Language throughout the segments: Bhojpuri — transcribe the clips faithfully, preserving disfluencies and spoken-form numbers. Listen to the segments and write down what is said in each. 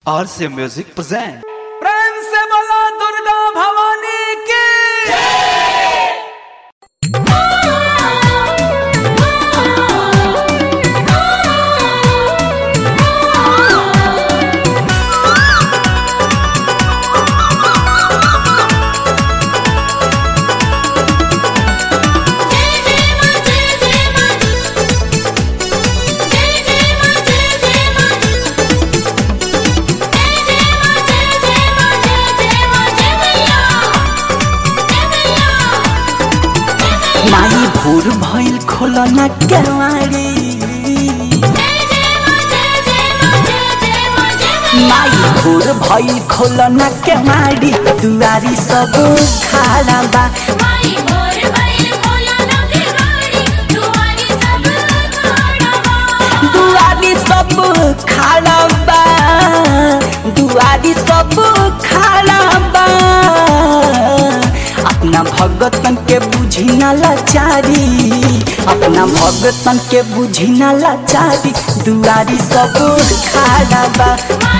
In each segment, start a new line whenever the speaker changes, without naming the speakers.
आर से म्यूजिक प्रेजेंट।
प्रेम से बोला दुर्गा भवानी की
माई भोर भइल खोलना केवाड़ी, माई भोर भइल खोलना केवाड़ी, दुआरी सब खाड़ा बा, दुआरी सब खाड़ा बा, दुआरी सब खाड़ा बा। अपना भगतन के बुझी ना लाचारी, अपना भगतन के बुझी ना लाचारी, दुआरी सब खाड़ा बा।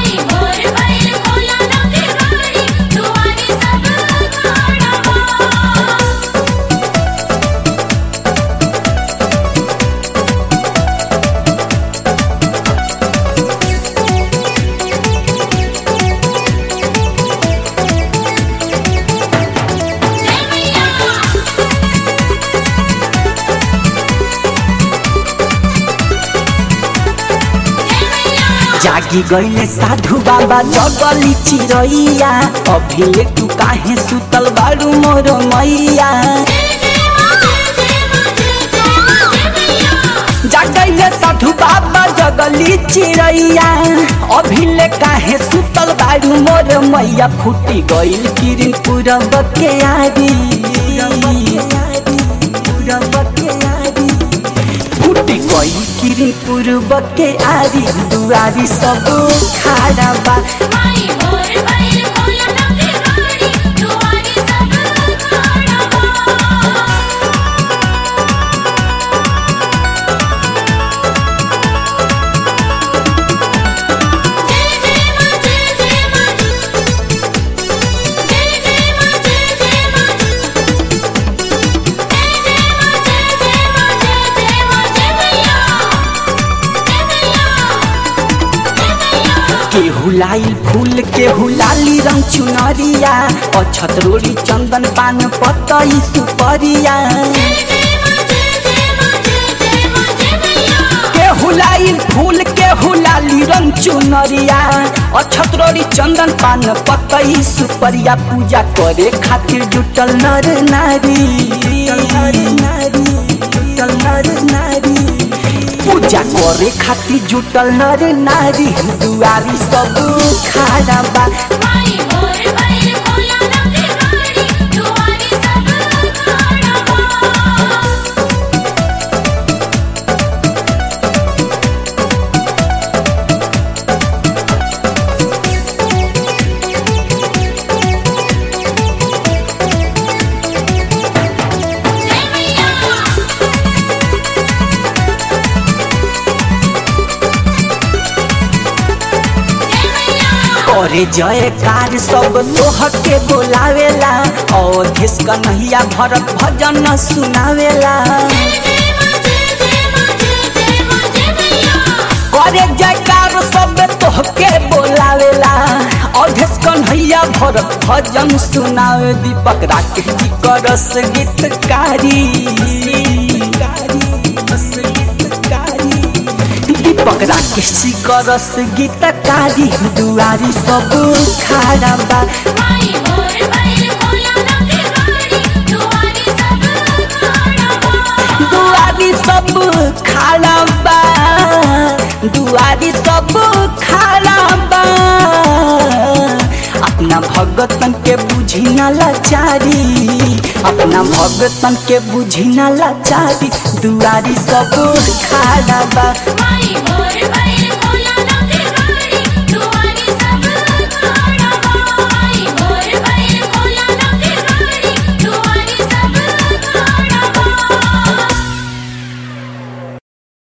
जागी गईले साधु बाबा जगली चिरैया, अभिले तू काहे सुतल बारू मोर मैया। जागले साधु बाबा जगली चिरैया, अभिले काहे सुतल बारू मोर मैया। फूटी गईल किरण पूरब के आरी, पूरब के आरी, फूटी गईल किरण पूरब के आरी, दुआरी सब खाड़ा बा। केहू लाइल फूल केहू लाली रंग चुनरिया, अछत रोली चंदन पान पतई सुपरिया। केहू लाइल फूल केहू लाली रंग चुनरिया, अछत रोली चंदन पान पतई सुपरिया। पूजा करे खातिर जुटल नर नारी, नर नारी, जुटल नर नारी, पूजा करे खातिर जुटल नर नारी, दुआरी सब खाड़ा बा। करे जयकार सब तोह के बोलावेला, और देश कन्हैया भरत भजन सुनावेला। करे जयकार सब तोह के बोलावेला, और देश कन्हैया भरत भजन सुनावे। दीपक राकेश जी करस गीतकारी, दीपक राकेश जी करस गीतकारी, दुआरी सब खाड़ा बा। दुआरी सब खाड़ा बा, दुआरी सब खाड़ा बा। अपना भगतन के बुझी ना लाचारी, अपना भगतन के बुझी ना लाचारी, दुआरी सब खाड़ा बा।